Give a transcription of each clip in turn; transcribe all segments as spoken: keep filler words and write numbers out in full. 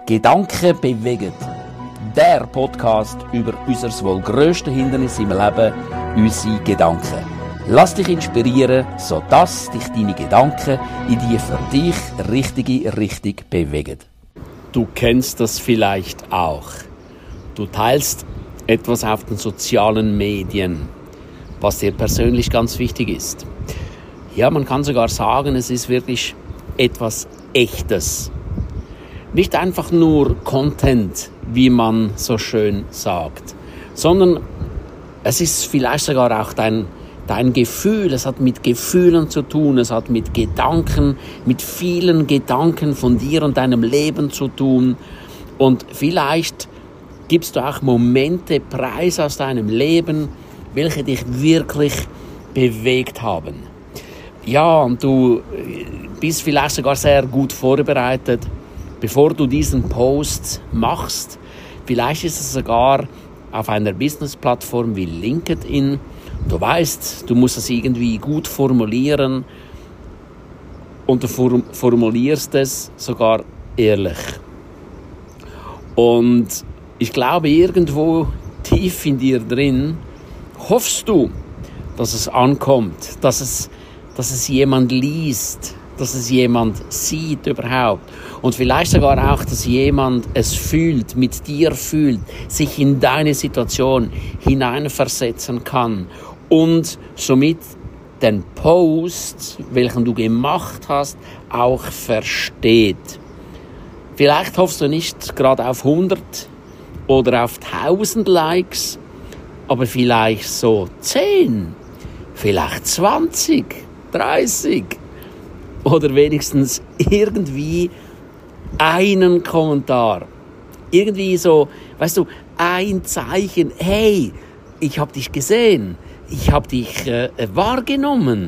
Gedanken bewegen. Der Podcast über unser wohl grösstes Hindernis im Leben, unsere Gedanken. Lass dich inspirieren, sodass dich deine Gedanken in die für dich richtige Richtung bewegen. Du kennst das vielleicht auch. Du teilst etwas auf den sozialen Medien, was dir persönlich ganz wichtig ist. Ja, man kann sogar sagen, es ist wirklich etwas Echtes. Nicht einfach nur Content, wie man so schön sagt, sondern es ist vielleicht sogar auch dein, dein Gefühl. Es hat mit Gefühlen zu tun, es hat mit Gedanken, mit vielen Gedanken von dir und deinem Leben zu tun. Und vielleicht gibst du auch Momente preis aus deinem Leben, welche dich wirklich bewegt haben. Ja, und du bist vielleicht sogar sehr gut vorbereitet, bevor du diesen Post machst. Vielleicht ist es sogar auf einer Business-Plattform wie LinkedIn. Du weißt, du musst es irgendwie gut formulieren und du formulierst es sogar ehrlich. Und ich glaube, irgendwo tief in dir drin hoffst du, dass es ankommt, dass es, dass es jemand liest, dass es jemand sieht überhaupt. Und vielleicht sogar auch, dass jemand es fühlt, mit dir fühlt, sich in deine Situation hineinversetzen kann und somit den Post, welchen du gemacht hast, auch versteht. Vielleicht hoffst du nicht gerade auf hundert oder auf tausend Likes, aber vielleicht so zehn, vielleicht zwanzig, dreißig oder wenigstens irgendwie einen Kommentar. Irgendwie so, weißt du, ein Zeichen, hey, ich habe dich gesehen, ich habe dich äh, wahrgenommen.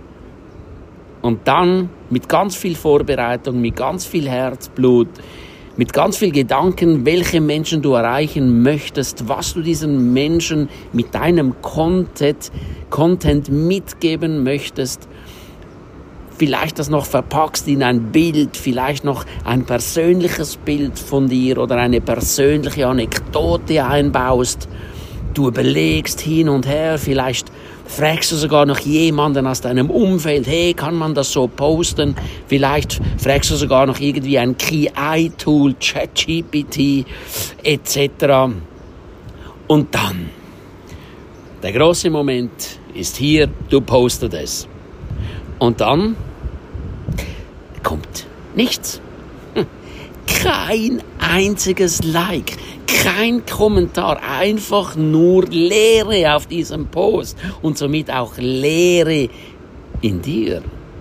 Und dann mit ganz viel Vorbereitung, mit ganz viel Herzblut, mit ganz viel Gedanken, welche Menschen du erreichen möchtest, was du diesen Menschen mit deinem Content, Content mitgeben möchtest. Vielleicht das noch verpackst in ein Bild, vielleicht noch ein persönliches Bild von dir oder eine persönliche Anekdote einbaust. Du überlegst hin und her, vielleicht fragst du sogar noch jemanden aus deinem Umfeld, hey, kann man das so posten? Vielleicht fragst du sogar noch irgendwie ein K I-Tool, ChatGPT et cetera. Und dann, der große Moment ist hier, du postest es. Und dann kommt nichts. Kein einziges Like, kein Kommentar, einfach nur Leere auf diesem Post und somit auch Leere in dir.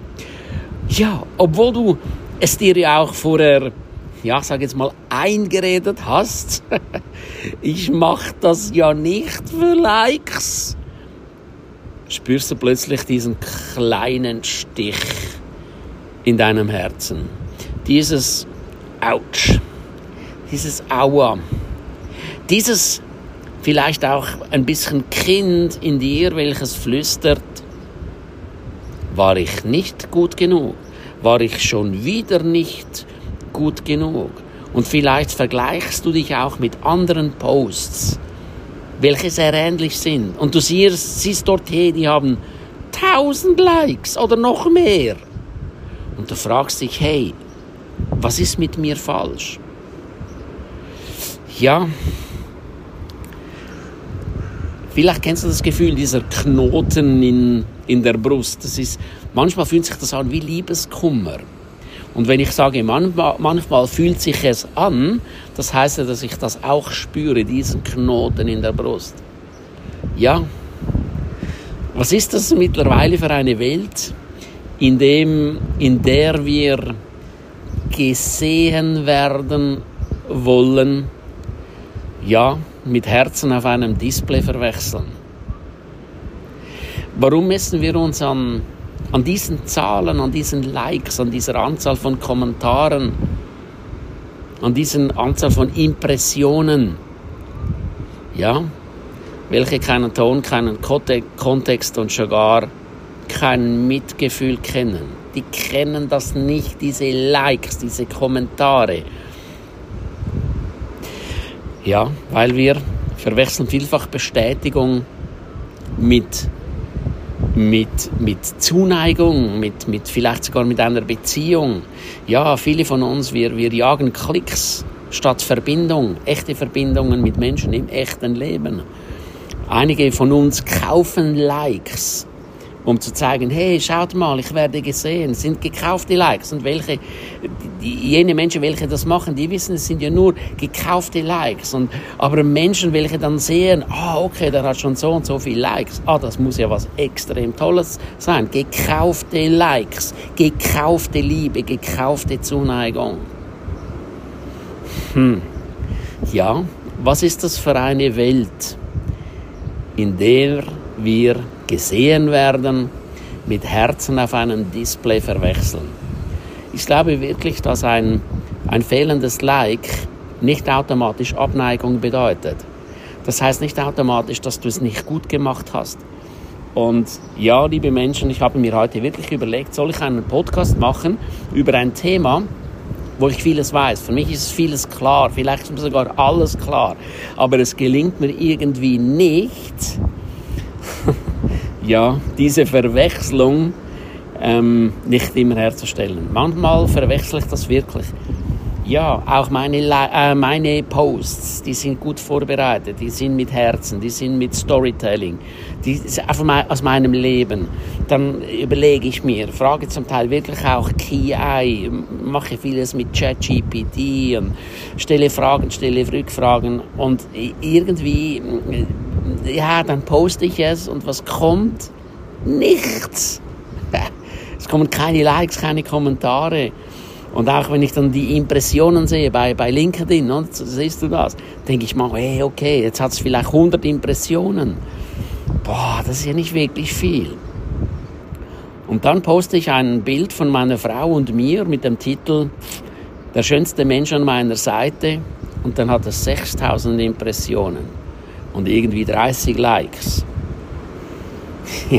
Ja, obwohl du es dir ja auch vorher, ja, sag jetzt mal, eingeredet hast. Ich mache das ja nicht für Likes. Spürst du plötzlich diesen kleinen Stich in deinem Herzen. Dieses Autsch, dieses Aua, dieses vielleicht auch ein bisschen Kind in dir, welches flüstert, war ich nicht gut genug? War ich schon wieder nicht gut genug? Und vielleicht vergleichst du dich auch mit anderen Posts, welche sehr ähnlich sind. Und du siehst, siehst dort, hey, die haben tausend Likes oder noch mehr. Und du fragst dich, hey, was ist mit mir falsch? Ja, vielleicht kennst du das Gefühl, dieser Knoten in, in der Brust. Das ist, manchmal fühlt sich das an wie Liebeskummer. Und wenn ich sage, manchmal, manchmal fühlt sich es an, das heißt ja, dass ich das auch spüre, diesen Knoten in der Brust. Ja, was ist das mittlerweile für eine Welt, in, dem, in der wir gesehen werden wollen, ja, mit Herzen auf einem Display verwechseln? Warum messen wir uns an An diesen Zahlen, an diesen Likes, an dieser Anzahl von Kommentaren, an dieser Anzahl von Impressionen, ja, welche keinen Ton, keinen Kontext und schon gar kein Mitgefühl kennen. Die kennen das nicht, diese Likes, diese Kommentare. Ja, weil wir verwechseln vielfach Bestätigung mit, mit, mit Zuneigung, mit, mit, vielleicht sogar mit einer Beziehung. Ja, viele von uns, wir, wir jagen Klicks statt Verbindung, echte Verbindungen mit Menschen im echten Leben. Einige von uns kaufen Likes, um zu zeigen, hey, schaut mal, ich werde gesehen. Es sind gekaufte Likes. Und welche, die, jene Menschen, welche das machen, die wissen, es sind ja nur gekaufte Likes. Und, aber Menschen, welche dann sehen, ah, okay, der hat schon so und so viele Likes. Ah, das muss ja was extrem Tolles sein. Gekaufte Likes, gekaufte Liebe, gekaufte Zuneigung. Hm. Ja, was ist das für eine Welt, in der wir gesehen werden, mit Herzen auf einem Display verwechseln? Ich glaube wirklich, dass ein, ein fehlendes Like nicht automatisch Abneigung bedeutet. Das heißt nicht automatisch, dass du es nicht gut gemacht hast. Und ja, liebe Menschen, ich habe mir heute wirklich überlegt, soll ich einen Podcast machen über ein Thema, wo ich vieles weiß. Für mich ist vieles klar, vielleicht sogar alles klar. Aber es gelingt mir irgendwie nicht, ja, diese Verwechslung ähm, nicht immer herzustellen. Manchmal verwechsel ich das wirklich. Ja, auch meine, äh, meine Posts, die sind gut vorbereitet, die sind mit Herzen, die sind mit Storytelling, die sind einfach aus meinem Leben. Dann überlege ich mir, frage zum Teil wirklich auch K I, mache vieles mit ChatGPT und stelle Fragen, stelle Rückfragen und irgendwie, ja, dann poste ich es und was kommt? Nichts. Es kommen keine Likes, keine Kommentare. Und auch wenn ich dann die Impressionen sehe bei, bei LinkedIn, ne, siehst du das, denke ich mal, hey, okay, jetzt hat es vielleicht hundert Impressionen. Boah, das ist ja nicht wirklich viel. Und dann poste ich ein Bild von meiner Frau und mir mit dem Titel "Der schönste Mensch an meiner Seite", und dann hat es sechstausend Impressionen und irgendwie dreißig Likes. Ja.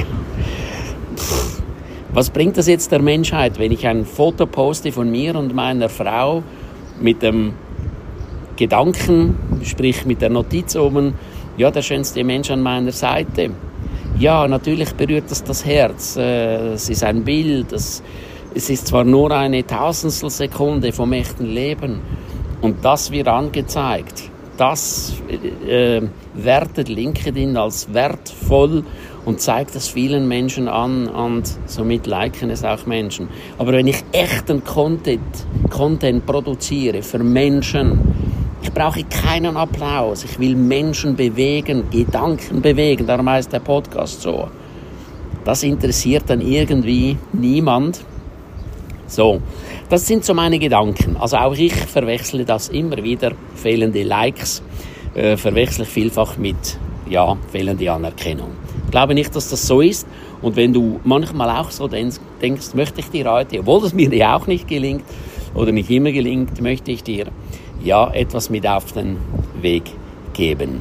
Was bringt das jetzt der Menschheit, wenn ich ein Foto poste von mir und meiner Frau mit dem Gedanken, sprich mit der Notiz oben, ja, der schönste Mensch an meiner Seite. Ja, natürlich berührt das das Herz. Es ist ein Bild, es ist zwar nur eine Tausendstel Sekunde vom echten Leben und das wird angezeigt. Das äh, wertet LinkedIn als wertvoll und zeigt es vielen Menschen an und somit liken es auch Menschen. Aber wenn ich echten Content, Content produziere für Menschen, ich brauche keinen Applaus, ich will Menschen bewegen, Gedanken bewegen, darum heißt der Podcast so. Das interessiert dann irgendwie niemand. So, das sind so meine Gedanken. Also auch ich verwechsle das immer wieder, fehlende Likes, äh, verwechsle ich vielfach mit, ja, fehlende Anerkennung. Ich glaube nicht, dass das so ist. Und wenn du manchmal auch so denkst, denkst möchte ich dir heute, obwohl das mir ja auch nicht gelingt oder nicht immer gelingt, möchte ich dir ja etwas mit auf den Weg geben.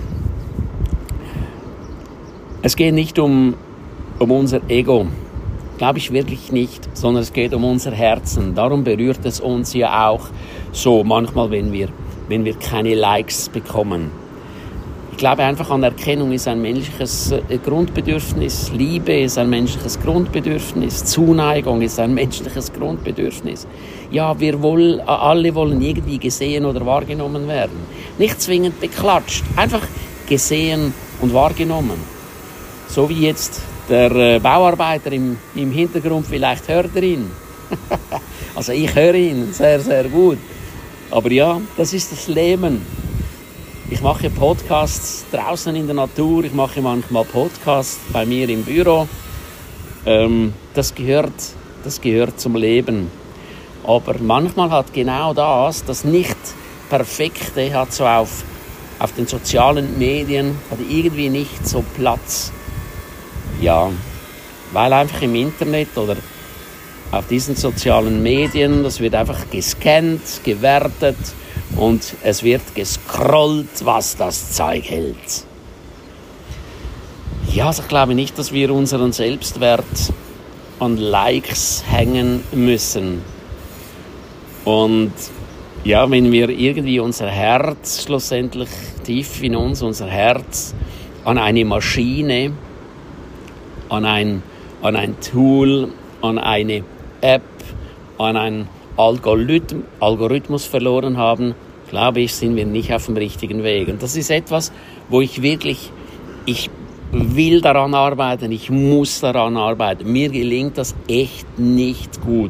Es geht nicht um, um unser Ego, glaube ich wirklich nicht, sondern es geht um unser Herzen. Darum berührt es uns ja auch so manchmal, wenn wir, wenn wir keine Likes bekommen. Ich glaube einfach, Anerkennung ist ein menschliches Grundbedürfnis, Liebe ist ein menschliches Grundbedürfnis, Zuneigung ist ein menschliches Grundbedürfnis. Ja, wir wollen, alle wollen irgendwie gesehen oder wahrgenommen werden. Nicht zwingend beklatscht, einfach gesehen und wahrgenommen. So wie jetzt der Bauarbeiter im, im Hintergrund, vielleicht hört er ihn. Also ich höre ihn sehr, sehr gut. Aber ja, das ist das Leben. Ich mache Podcasts draußen in der Natur, ich mache manchmal Podcasts bei mir im Büro. Ähm, das gehört, das gehört zum Leben. Aber manchmal hat genau das, das Nicht-Perfekte, hat so auf, auf den sozialen Medien, hat irgendwie nicht so Platz. Ja, weil einfach im Internet oder auf diesen sozialen Medien, das wird einfach gescannt, gewertet und es wird gescrollt, was das Zeug hält. Ja, also ich glaube nicht, dass wir unseren Selbstwert an Likes hängen müssen. Und ja, wenn wir irgendwie unser Herz schlussendlich tief in uns, unser Herz an eine Maschine, an ein, an ein Tool, an eine App, an einen Algorithmus, Algorithmus verloren haben, glaube ich, sind wir nicht auf dem richtigen Weg. Und das ist etwas, wo ich wirklich, ich will daran arbeiten, ich muss daran arbeiten. Mir gelingt das echt nicht gut.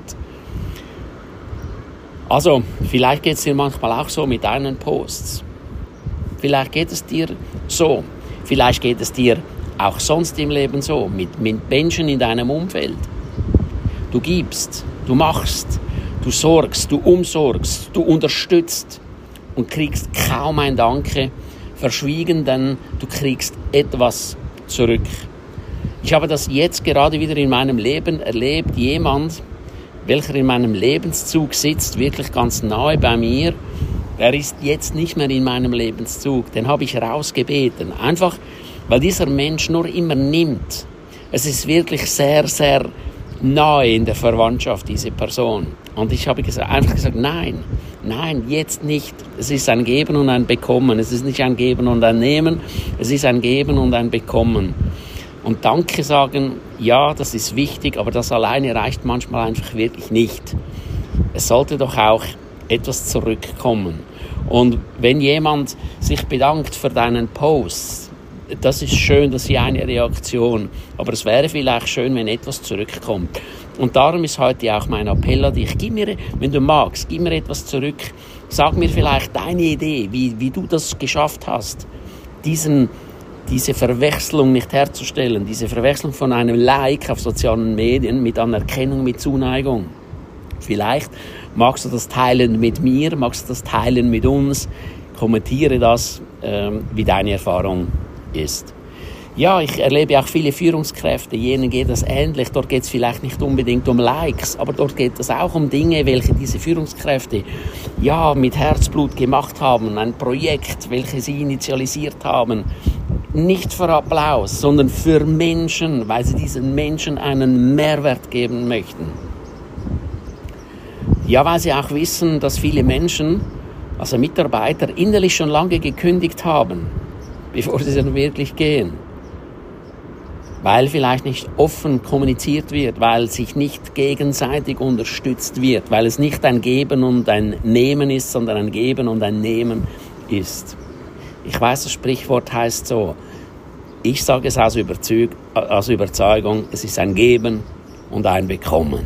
Also, vielleicht geht es dir manchmal auch so mit deinen Posts. Vielleicht geht es dir so. Vielleicht geht es dir auch sonst im Leben so, mit, mit Menschen in deinem Umfeld. Du gibst, du machst, du sorgst, du umsorgst, du unterstützt und kriegst kaum ein Danke, verschwiegen, denn du kriegst etwas zurück. Ich habe das jetzt gerade wieder in meinem Leben erlebt. Jemand, welcher in meinem Lebenszug sitzt, wirklich ganz nahe bei mir, der ist jetzt nicht mehr in meinem Lebenszug. Den habe ich rausgebeten. Einfach, weil dieser Mensch nur immer nimmt. Es ist wirklich sehr, sehr nahe in der Verwandtschaft, diese Person. Und ich habe gesagt, einfach gesagt, nein, nein, jetzt nicht. Es ist ein Geben und ein Bekommen. Es ist nicht ein Geben und ein Nehmen. Es ist ein Geben und ein Bekommen. Und Danke sagen, ja, das ist wichtig, aber das alleine reicht manchmal einfach wirklich nicht. Es sollte doch auch etwas zurückkommen. Und wenn jemand sich bedankt für deinen Post, das ist schön, das ist eine Reaktion. Aber es wäre vielleicht schön, wenn etwas zurückkommt. Und darum ist heute auch mein Appell an dich. Gib mir, wenn du magst, gib mir etwas zurück. Sag mir vielleicht deine Idee, wie, wie du das geschafft hast, diesen, diese Verwechslung nicht herzustellen. Diese Verwechslung von einem Like auf sozialen Medien mit Anerkennung, mit Zuneigung. Vielleicht magst du das teilen mit mir, magst du das teilen mit uns. Kommentiere das, ähm, wie deine Erfahrung ist. Ja, ich erlebe auch viele Führungskräfte, jenen geht das ähnlich. Dort geht es vielleicht nicht unbedingt um Likes, aber dort geht es auch um Dinge, welche diese Führungskräfte ja mit Herzblut gemacht haben. Ein Projekt, welches sie initialisiert haben. Nicht für Applaus, sondern für Menschen, weil sie diesen Menschen einen Mehrwert geben möchten. Ja, weil sie auch wissen, dass viele Menschen, also Mitarbeiter, innerlich schon lange gekündigt haben, bevor sie dann wirklich gehen. Weil vielleicht nicht offen kommuniziert wird, weil sich nicht gegenseitig unterstützt wird, weil es nicht ein Geben und ein Nehmen ist, sondern ein Geben und ein Nehmen ist. Ich weiß, das Sprichwort heißt so, ich sage es aus, Überzeug, aus Überzeugung, es ist ein Geben und ein Bekommen.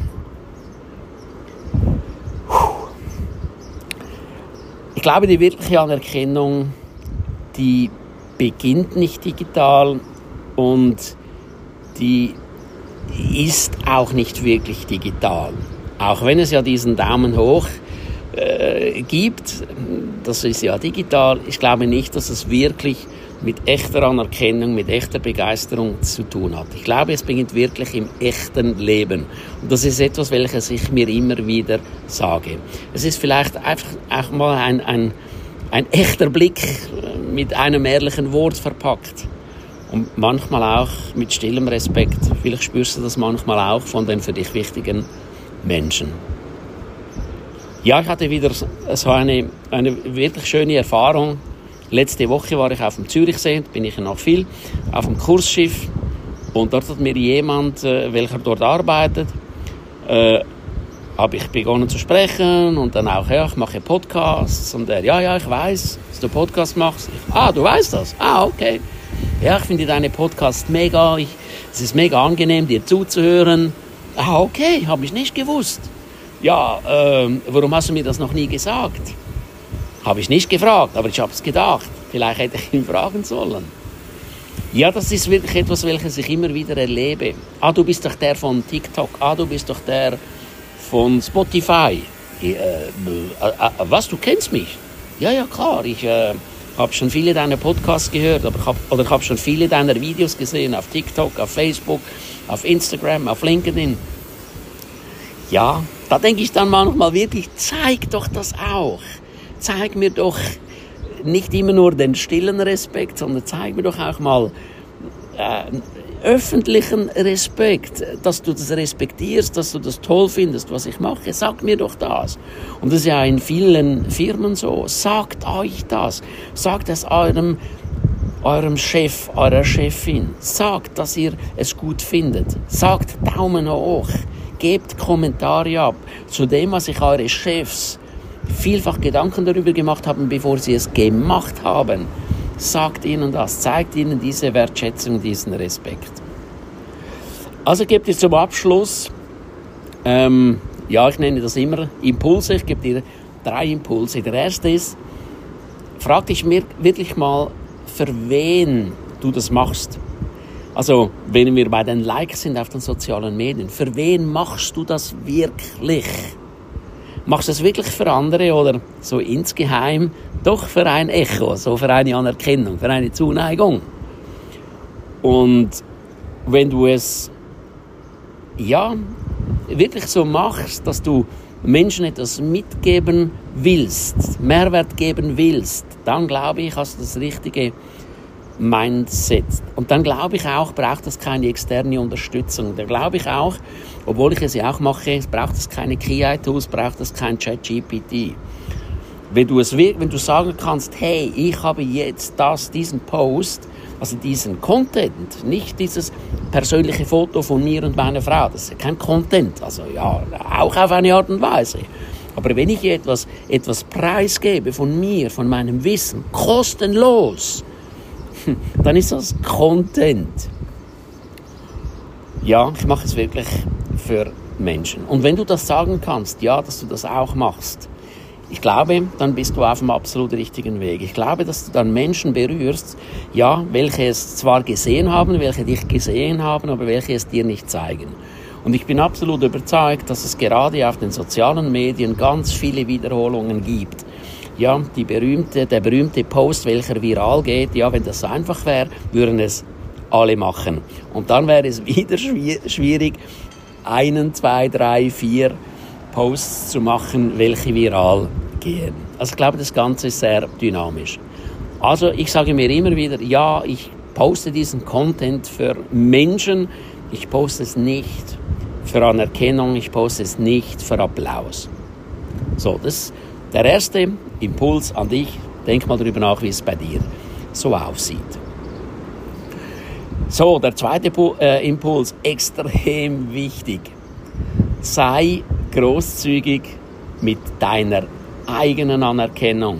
Ich glaube, die wirkliche Anerkennung, die beginnt nicht digital und die ist auch nicht wirklich digital. Auch wenn es ja diesen Daumen hoch äh, gibt, das ist ja digital. Ich glaube nicht, dass es wirklich mit echter Anerkennung, mit echter Begeisterung zu tun hat. Ich glaube, es beginnt wirklich im echten Leben. Und das ist etwas, welches ich mir immer wieder sage. Es ist vielleicht einfach auch mal ein, ein, ein echter Blick mit einem ehrlichen Wort verpackt. Und manchmal auch mit stillem Respekt. Vielleicht spürst du das manchmal auch von den für dich wichtigen Menschen. Ja, ich hatte wieder so eine, eine wirklich schöne Erfahrung. Letzte Woche war ich auf dem Zürichsee, bin ich noch viel, auf dem Kursschiff. Und dort hat mir jemand, äh, welcher dort arbeitet, äh, habe ich begonnen zu sprechen und dann auch, ja, ich mache Podcasts. Und er, ja, ja, ich weiß, dass du Podcasts machst. Ich, ah, du weißt das? Ah, okay. Ja, ich finde deine Podcasts mega. Ich, es ist mega angenehm, dir zuzuhören. Ah, okay, habe ich nicht gewusst. Ja, ähm, warum hast du mir das noch nie gesagt? Habe ich nicht gefragt, aber ich habe es gedacht. Vielleicht hätte ich ihn fragen sollen. Ja, das ist wirklich etwas, welches ich immer wieder erlebe. Ah, du bist doch der von TikTok. Ah, du bist doch der von Spotify. Äh, äh, äh, was, du kennst mich? Ja, ja, klar. Ich äh, habe schon viele deiner Podcasts gehört, aber ich hab, oder ich habe schon viele deiner Videos gesehen auf TikTok, auf Facebook, auf Instagram, auf LinkedIn. Ja, da denke ich dann manchmal wirklich, zeig doch das auch. Zeig mir doch nicht immer nur den stillen Respekt, sondern zeig mir doch auch mal, äh, öffentlichen Respekt, dass du das respektierst, dass du das toll findest, was ich mache. Sag mir doch das. Und das ist ja in vielen Firmen so. Sagt euch das. Sagt es eurem, eurem Chef, eurer Chefin. Sagt, dass ihr es gut findet. Sagt Daumen hoch. Gebt Kommentare ab zu dem, was sich eure Chefs vielfach Gedanken darüber gemacht haben, bevor sie es gemacht haben. Sagt ihnen das, zeigt ihnen diese Wertschätzung, diesen Respekt. Also gebt ihr zum Abschluss, ähm, ja, ich nenne das immer Impulse, ich gebe dir drei Impulse. Der erste ist, frag dich wirklich mal, für wen du das machst. Also, wenn wir bei den Likes sind auf den sozialen Medien, für wen machst du das wirklich? Machst du es wirklich für andere oder so insgeheim doch für ein Echo, so für eine Anerkennung, für eine Zuneigung? Und wenn du es ja wirklich so machst, dass du Menschen etwas mitgeben willst, Mehrwert geben willst, dann glaube ich, hast du das richtige Mindset. Und dann glaube ich auch, braucht es keine externe Unterstützung. Da glaube ich auch, obwohl ich es ja auch mache, braucht es keine K I-Tools, braucht es kein ChatGPT. Wenn du es, wenn du sagen kannst, hey, ich habe jetzt das, diesen Post, also diesen Content, nicht dieses persönliche Foto von mir und meiner Frau, das ist kein Content, also ja, auch auf eine Art und Weise. Aber wenn ich etwas, etwas preisgebe von mir, von meinem Wissen, kostenlos, dann ist das Content. Ja, ich mache es wirklich für Menschen. Und wenn du das sagen kannst, ja, dass du das auch machst, ich glaube, dann bist du auf dem absolut richtigen Weg. Ich glaube, dass du dann Menschen berührst, ja, welche es zwar gesehen haben, welche dich gesehen haben, aber welche es dir nicht zeigen. Und ich bin absolut überzeugt, dass es gerade auf den sozialen Medien ganz viele Wiederholungen gibt. Ja, die berühmte, der berühmte Post, welcher viral geht, ja, wenn das so einfach wäre, würden es alle machen. Und dann wäre es wieder schwierig, einen, zwei, drei, vier Posts zu machen, welche viral gehen. Also ich glaube, das Ganze ist sehr dynamisch. Also ich sage mir immer wieder, ja, ich poste diesen Content für Menschen, ich poste es nicht für Anerkennung, ich poste es nicht für Applaus. So, das ist der erste Impuls an dich. Denk mal darüber nach, wie es bei dir so aussieht. So, der zweite äh, Impuls, extrem wichtig. Sei großzügig mit deiner eigenen Anerkennung.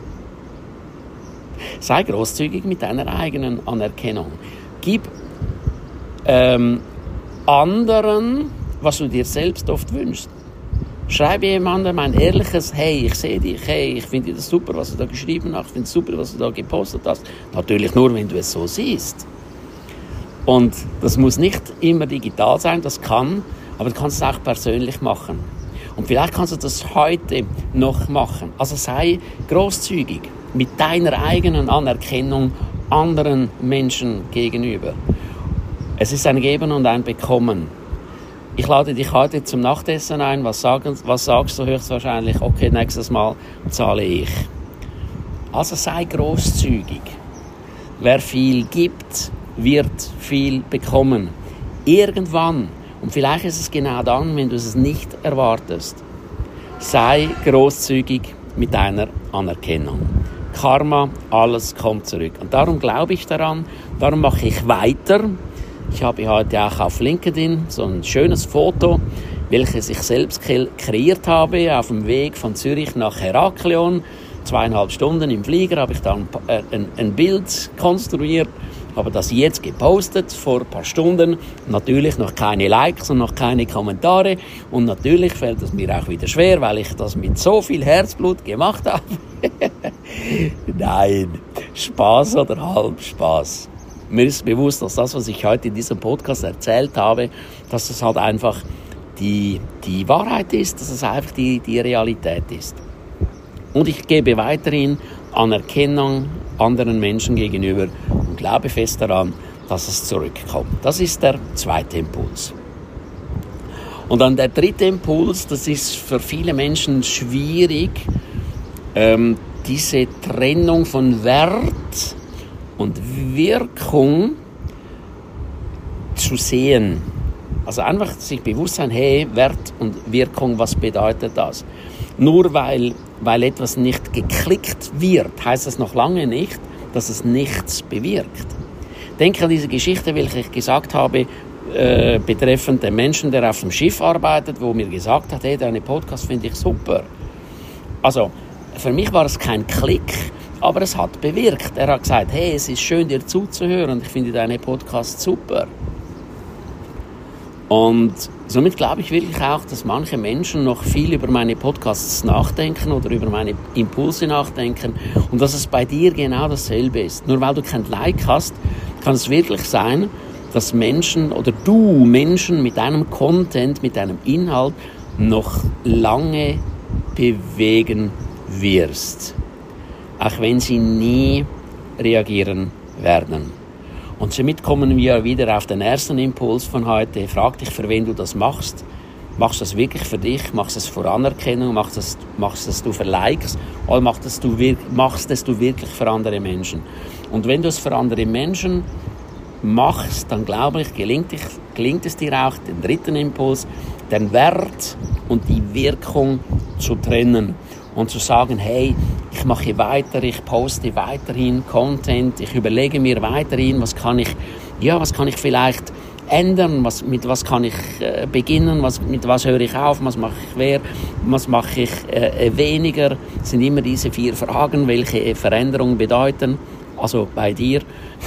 Sei großzügig mit deiner eigenen Anerkennung. Gib ähm, anderen, was du dir selbst oft wünschst. Schreibe jemandem ein ehrliches Hey, ich sehe dich, hey, ich finde das super, was du da geschrieben hast, ich finde es super, was du da gepostet hast. Natürlich nur, wenn du es so siehst. Und das muss nicht immer digital sein, das kann, aber du kannst es auch persönlich machen. Und vielleicht kannst du das heute noch machen. Also sei großzügig mit deiner eigenen Anerkennung anderen Menschen gegenüber. Es ist ein Geben und ein Bekommen. Ich lade dich heute zum Nachtessen ein. Was, sagen, was sagst du höchstwahrscheinlich? Okay, nächstes Mal zahle ich. Also sei großzügig. Wer viel gibt, wird viel bekommen. Irgendwann, und vielleicht ist es genau dann, wenn du es nicht erwartest, sei großzügig mit deiner Anerkennung. Karma, alles kommt zurück. Und darum glaube ich daran, darum mache ich weiter. Ich habe heute auch auf LinkedIn so ein schönes Foto, welches ich selbst kreiert habe, auf dem Weg von Zürich nach Heraklion. Zweieinhalb Stunden im Flieger habe ich dann ein, ein Bild konstruiert, habe das jetzt gepostet, vor ein paar Stunden. Natürlich noch keine Likes und noch keine Kommentare. Und natürlich fällt es mir auch wieder schwer, weil ich das mit so viel Herzblut gemacht habe. Nein, Spaß oder Halbspaß. Mir ist bewusst, dass das, was ich heute in diesem Podcast erzählt habe, dass es halt einfach die, die Wahrheit ist, dass es einfach die, die Realität ist. Und ich gebe weiterhin Anerkennung anderen Menschen gegenüber und glaube fest daran, dass es zurückkommt. Das ist der zweite Impuls. Und dann der dritte Impuls, das ist für viele Menschen schwierig, ähm, diese Trennung von Wert und Wirkung zu sehen. Also einfach sich bewusst sein, hey, Wert und Wirkung, was bedeutet das? Nur weil, weil etwas nicht geklickt wird, heißt das noch lange nicht, dass es nichts bewirkt. Denke an diese Geschichte, welche ich gesagt habe, äh, betreffend den Menschen, der auf dem Schiff arbeitet, wo mir gesagt hat, hey, deine Podcast finde ich super. Also, für mich war es kein Klick, aber es hat bewirkt. Er hat gesagt, hey, es ist schön, dir zuzuhören, ich finde deine Podcast super. Und somit glaube ich wirklich auch, dass manche Menschen noch viel über meine Podcasts nachdenken oder über meine Impulse nachdenken und dass es bei dir genau dasselbe ist. Nur weil du kein Like hast, kann es wirklich sein, dass Menschen oder du Menschen mit deinem Content, mit deinem Inhalt noch lange bewegen wirst. Auch wenn sie nie reagieren werden. Und somit kommen wir wieder auf den ersten Impuls von heute. Frag dich, für wen du das machst. Machst du das wirklich für dich? Machst du es für Anerkennung? Machst du es, machst du es du für Likes? Oder machst du es du, machst es du wirklich für andere Menschen? Und wenn du es für andere Menschen machst, dann glaube ich, gelingt, ich, gelingt es dir auch, den dritten Impuls, den Wert und die Wirkung zu trennen. Und zu sagen, hey, ich mache weiter, ich poste weiterhin Content, ich überlege mir weiterhin, was kann ich, ja, was kann ich vielleicht ändern, was, mit was kann ich äh, beginnen, was, mit was höre ich auf, was mache ich mehr, was mache ich äh, weniger, das sind immer diese vier Fragen, welche Veränderungen bedeuten, also bei dir.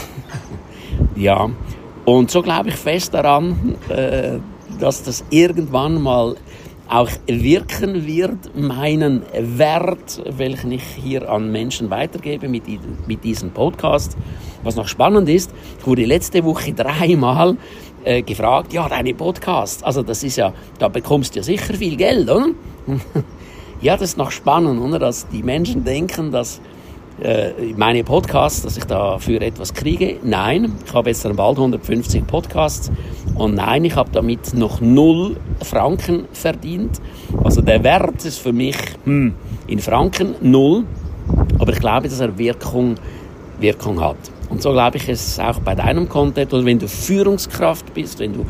Ja, und so glaube ich fest daran, äh, dass das irgendwann mal auch wirken wird, meinen Wert, welchen ich hier an Menschen weitergebe mit, mit diesem Podcast. Was noch spannend ist, ich wurde letzte Woche dreimal äh, gefragt, ja, deine Podcast, also das ist ja, da bekommst du ja sicher viel Geld, oder? Ja, das ist noch spannend, oder? Dass die Menschen denken, dass äh, meine Podcasts, dass ich dafür etwas kriege. Nein, ich habe jetzt dann bald hundertfünfzig Podcasts und nein, ich habe damit noch null Franken verdient. Also der Wert ist für mich hm, in Franken null, aber ich glaube, dass er Wirkung, Wirkung hat. Und so glaube ich es auch bei deinem Content, oder wenn du Führungskraft bist, wenn du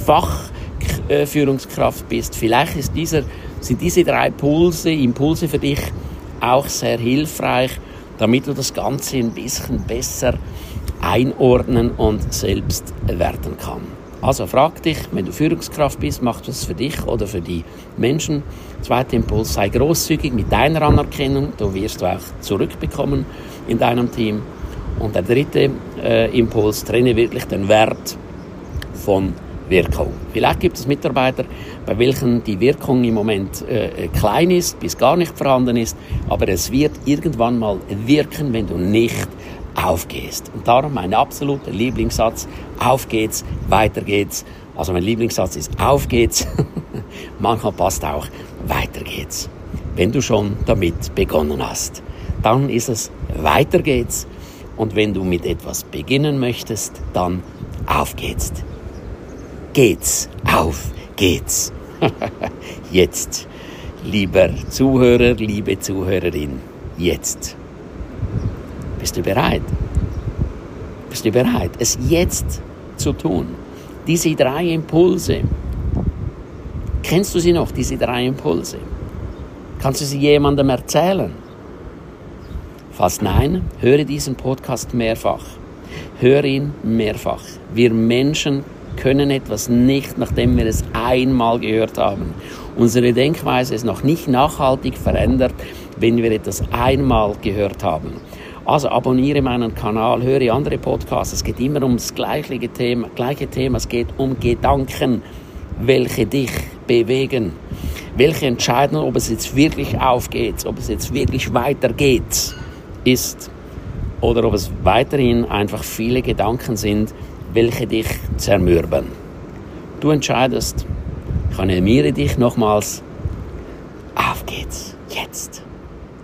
Fachführungskraft bist, vielleicht ist dieser, sind diese drei Pulse, Impulse für dich auch sehr hilfreich, damit du das Ganze ein bisschen besser einordnen und selbst werten kannst. Also frag dich, wenn du Führungskraft bist, machst du es für dich oder für die Menschen. Zweiter Impuls, sei großzügig mit deiner Anerkennung, du wirst du auch zurückbekommen in deinem Team. Und der dritte äh, Impuls, trenne wirklich den Wert von Wirkung. Vielleicht gibt es Mitarbeiter, bei welchen die Wirkung im Moment äh, klein ist, bis gar nicht vorhanden ist, aber es wird irgendwann mal wirken, wenn du nicht aufgehst. Und darum mein absoluter Lieblingssatz, auf geht's, weiter geht's. Also mein Lieblingssatz ist, auf geht's, manchmal passt auch, weiter geht's. Wenn du schon damit begonnen hast, dann ist es, weiter geht's. Und wenn du mit etwas beginnen möchtest, dann auf geht's. Geht's, auf geht's. Jetzt, lieber Zuhörer, liebe Zuhörerin, jetzt. Bist du bereit? Bist du bereit, es jetzt zu tun? Diese drei Impulse, kennst du sie noch, diese drei Impulse? Kannst du sie jemandem erzählen? Falls nein, höre diesen Podcast mehrfach. Hör ihn mehrfach. Wir Menschen können etwas nicht, nachdem wir es einmal gehört haben. Unsere Denkweise ist noch nicht nachhaltig verändert, wenn wir etwas einmal gehört haben. Also abonniere meinen Kanal, höre andere Podcasts. Es geht immer um das gleiche Thema. Gleiche Thema. Es geht um Gedanken, welche dich bewegen. Welche entscheiden, ob es jetzt wirklich aufgeht, ob es jetzt wirklich weitergeht ist oder ob es weiterhin einfach viele Gedanken sind, welche dich zermürben. Du entscheidest. Ich animiere dich nochmals. Auf geht's. Jetzt.